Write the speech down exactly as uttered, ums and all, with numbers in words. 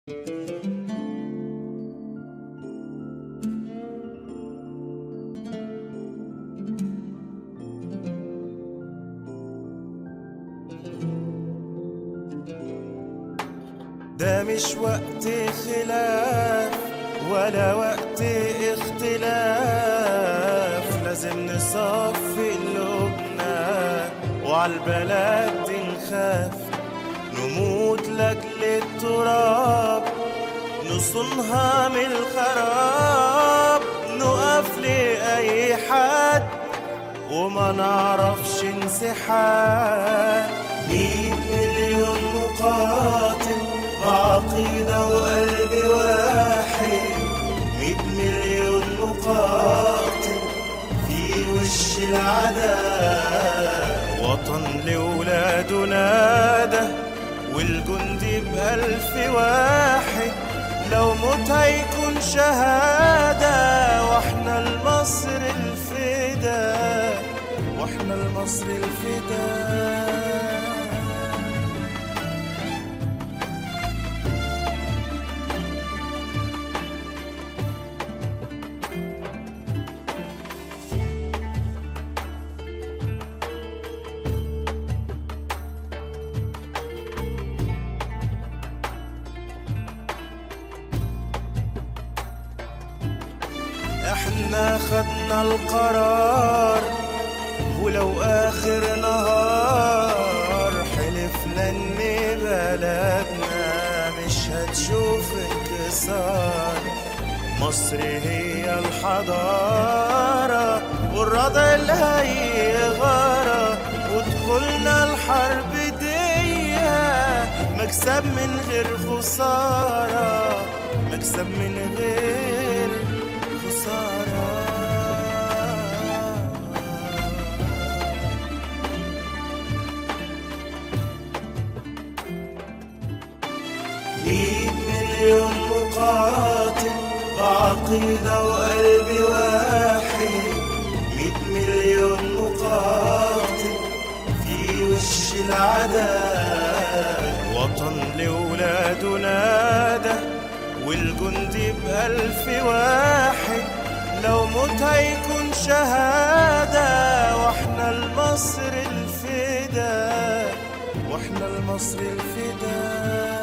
ده مش وقت خلاف ولا وقت اختلاف، لازم نصفي قلوبنا وعالبلد نخاف، نموت لاجل التراب نصونها من الخراب، نقف لأي حد وما نعرفش انسحاب. مية مليون مقاتل بعقيدة وقلب واحد، مية مليون مقاتل في وش العداء، وطن لولاده نادى والجندي بألف واحد، لو موت هيكون شهادة، واحنا لمصر الفداء، واحنا لمصر الفداء. احنا خدنا القرار ولو اخر نهار، حلفنا ان بلدنا مش هتشوف انكسار، مصر هي الحضارة والرضا اللي هيغارة، ودخلنا الحرب دي مكسب من غير خسارة، مكسب من غير خسارة. مية مليون مقاتل بعقيدة وقلب واحد، مية مليون مقاتل في وش العداء، وطن لولاده نادى والجندي بألف واحد، لو موت هيكون شهادة، واحنا لمصر الفداء، واحنا لمصر الفداء.